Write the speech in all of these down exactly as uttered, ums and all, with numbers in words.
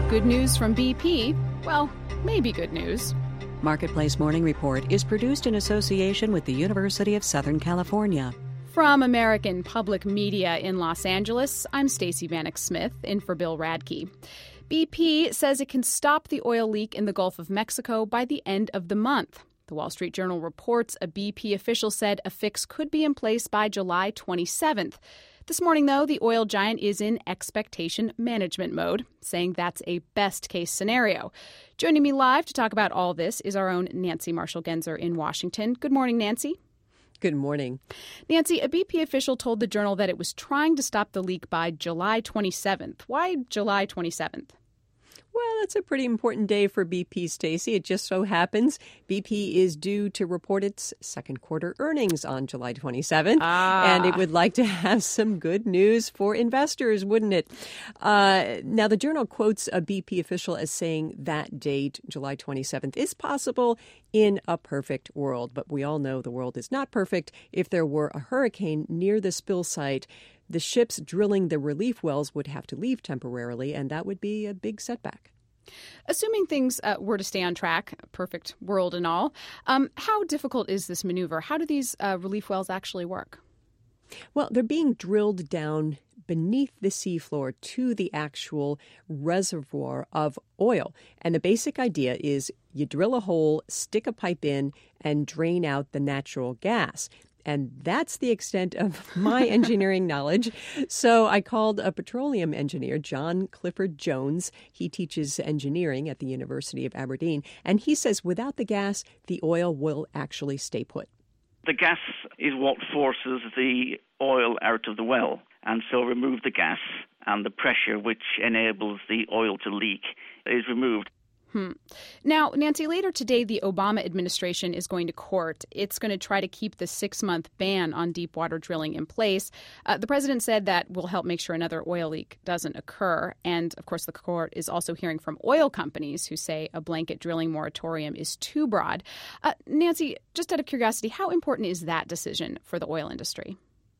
Good news from B P? Well, maybe good news. Marketplace Morning Report is produced in association with the University of Southern California. From American Public Media in Los Angeles, I'm Stacey Vanek Smith, in for Bill Radke. B P says it can stop the oil leak in the Gulf of Mexico by the end of the month. The Wall Street Journal reports a B P official said a fix could be in place by July twenty-seventh. This morning, though, the oil giant is in expectation management mode, saying that's a best-case scenario. Joining me live to talk about all this is our own Nancy Marshall-Genzer in Washington. Good morning, Nancy. Good morning. Nancy, a B P official told the Journal that it was trying to stop the leak by July twenty-seventh. Why July twenty-seventh? Well, it's a pretty important day for B P, Stacey. It just so happens B P is due to report its second quarter earnings on July twenty-seventh. Ah. And it would like to have some good news for investors, wouldn't it? Uh, now, the Journal quotes a B P official as saying that date, July twenty-seventh, is possible in a perfect world. But we all know the world is not perfect. If there were a hurricane near the spill site, the ships drilling the relief wells would have to leave temporarily, and that would be a big setback. Assuming things uh, were to stay on track, perfect world and all, um, how difficult is this maneuver? How do these uh, relief wells actually work? Well, they're being drilled down beneath the seafloor to the actual reservoir of oil. And the basic idea is you drill a hole, stick a pipe in, and drain out the natural gas. And that's the extent of my engineering knowledge. So I called a petroleum engineer, John Clifford Jones. He teaches engineering at the University of Aberdeen. And he says without the gas, the oil will actually stay put. The gas is what forces the oil out of the well. And so remove the gas, and the pressure which enables the oil to leak is removed. Hmm. Now, Nancy, later today, the Obama administration is going to court. It's going to try to keep the six-month ban on deep water drilling in place. Uh, the president said that will help make sure another oil leak doesn't occur. And, of course, the court is also hearing from oil companies who say a blanket drilling moratorium is too broad. Uh, Nancy, just out of curiosity, how important is that decision for the oil industry?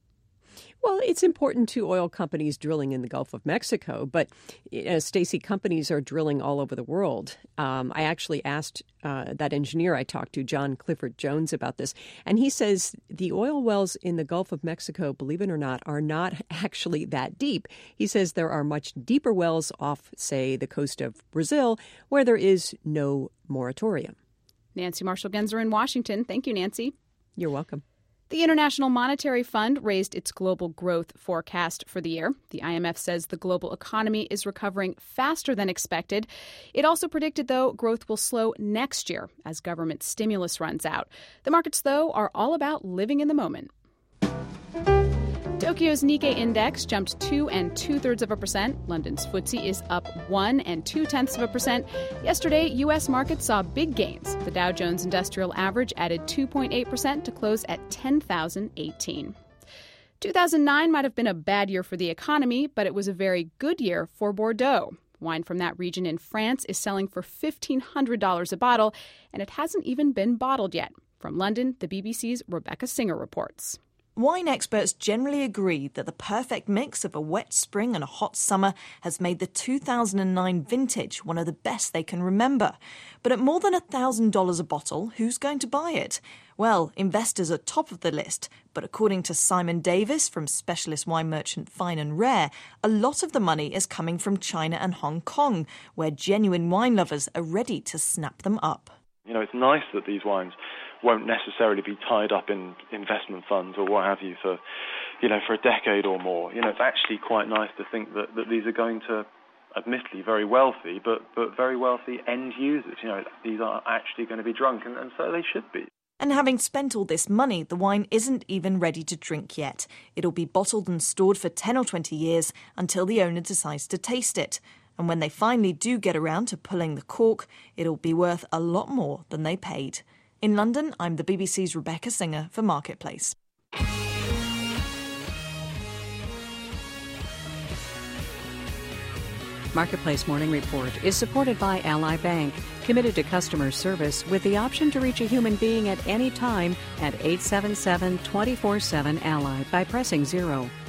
Well, it's important to oil companies drilling in the Gulf of Mexico, but you know, Stacey, companies are drilling all over the world. Um, I actually asked uh, that engineer I talked to, John Clifford Jones, about this, and he says the oil wells in the Gulf of Mexico, believe it or not, are not actually that deep. He says there are much deeper wells off, say, the coast of Brazil, where there is no moratorium. Nancy Marshall-Genzer in Washington. Thank you, Nancy. You're welcome. The International Monetary Fund raised its global growth forecast for the year. The I M F says the global economy is recovering faster than expected. It also predicted, though, growth will slow next year as government stimulus runs out. The markets, though, are all about living in the moment. Tokyo's Nikkei index jumped two and two-thirds of a percent. London's F T S E is up one and two-tenths of a percent. Yesterday, U S markets saw big gains. The Dow Jones Industrial Average added two point eight percent to close at ten thousand eighteen. two thousand nine might have been a bad year for the economy, but it was a very good year for Bordeaux. Wine from that region in France is selling for fifteen hundred dollars a bottle, and it hasn't even been bottled yet. From London, the B B C's Rebecca Singer reports. Wine experts generally agree that the perfect mix of a wet spring and a hot summer has made the two thousand nine vintage one of the best they can remember. But at more than one thousand dollars a bottle, who's going to buy it? Well, investors are top of the list, but according to Simon Davis from specialist wine merchant Fine and Rare, a lot of the money is coming from China and Hong Kong, where genuine wine lovers are ready to snap them up. You know, it's nice that these wines won't necessarily be tied up in investment funds or what have you for, you know, for a decade or more. You know, it's actually quite nice to think that, that these are going to, admittedly, very wealthy, but, but very wealthy end users. You know, these are actually going to be drunk, and, and so they should be. And having spent all this money, the wine isn't even ready to drink yet. It'll be bottled and stored for ten or twenty years until the owner decides to taste it. And when they finally do get around to pulling the cork, it'll be worth a lot more than they paid. In London, I'm the B B C's Rebecca Singer for Marketplace. Marketplace Morning Report is supported by Ally Bank, committed to customer service with the option to reach a human being at any time at eight seven seven, two four seven, A L L Y by pressing zero.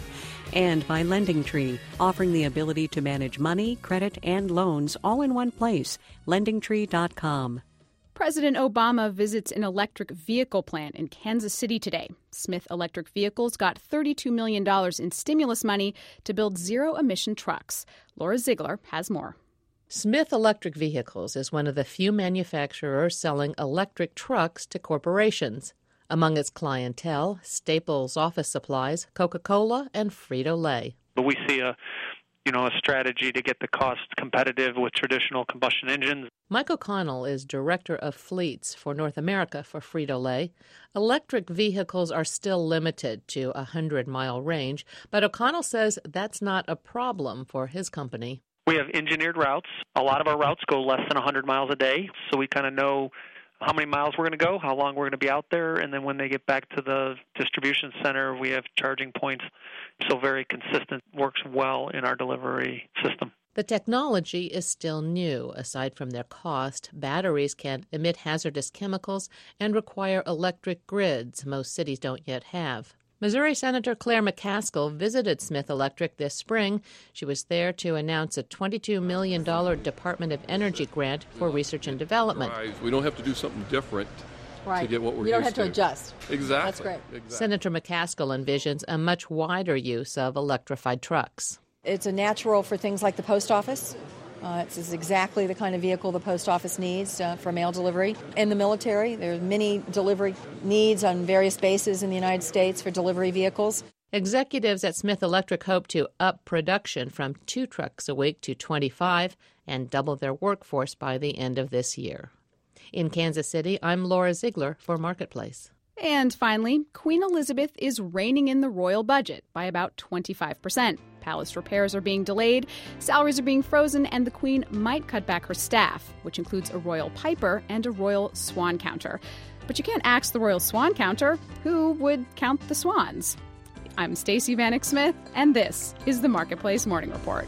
And by LendingTree, offering the ability to manage money, credit, and loans all in one place. lending tree dot com. President Obama visits an electric vehicle plant in Kansas City today. Smith Electric Vehicles got thirty-two million dollars in stimulus money to build zero-emission trucks. Laura Ziegler has more. Smith Electric Vehicles is one of the few manufacturers selling electric trucks to corporations. Among its clientele, Staples Office Supplies, Coca-Cola, and Frito-Lay. But we see a, you know, a strategy to get the cost competitive with traditional combustion engines. Mike O'Connell is Director of Fleets for North America for Frito-Lay. Electric vehicles are still limited to a hundred-mile range, but O'Connell says that's not a problem for his company. We have engineered routes. A lot of our routes go less than one hundred miles a day, so we kind of know how many miles we're going to go, how long we're going to be out there, and then when they get back to the distribution center, we have charging points. So very consistent, works well in our delivery system. The technology is still new. Aside from their cost, batteries can emit hazardous chemicals and require electric grids most cities don't yet have. Missouri Senator Claire McCaskill visited Smith Electric this spring. She was there to announce a twenty-two million dollars Department of Energy grant for research and development. We don't have to do something different right. to get what we're You don't used have to adjust. Exactly. That's great. Exactly. Senator McCaskill envisions a much wider use of electrified trucks. It's a natural for things like the post office. Uh, it's exactly the kind of vehicle the post office needs uh, for mail delivery. In the military, there are many delivery needs on various bases in the United States for delivery vehicles. Executives at Smith Electric hope to up production from two trucks a week to twenty-five and double their workforce by the end of this year. In Kansas City, I'm Laura Ziegler for Marketplace. And finally, Queen Elizabeth is reining in the royal budget by about twenty-five percent. Palace repairs are being delayed, salaries are being frozen, and the Queen might cut back her staff, which includes a royal piper and a royal swan counter. But you can't ask the royal swan counter who would count the swans. I'm Stacey Vanek Smith, and this is the Marketplace Morning Report.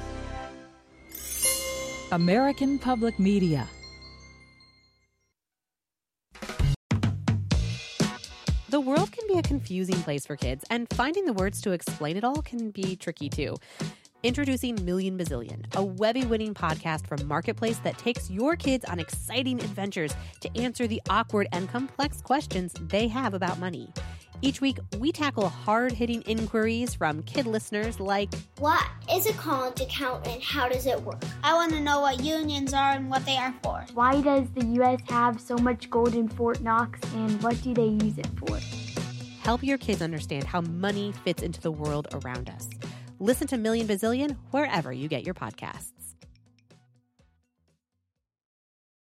American Public Media. The world can be a confusing place for kids, and finding the words to explain it all can be tricky too. Introducing Million Bazillion, a Webby-winning podcast from Marketplace that takes your kids on exciting adventures to answer the awkward and complex questions they have about money. Each week, we tackle hard-hitting inquiries from kid listeners like, what is a college account and how does it work? I want to know what unions are and what they are for. Why does the U S have so much gold in Fort Knox and what do they use it for? Help your kids understand how money fits into the world around us. Listen to Million Bazillion wherever you get your podcasts.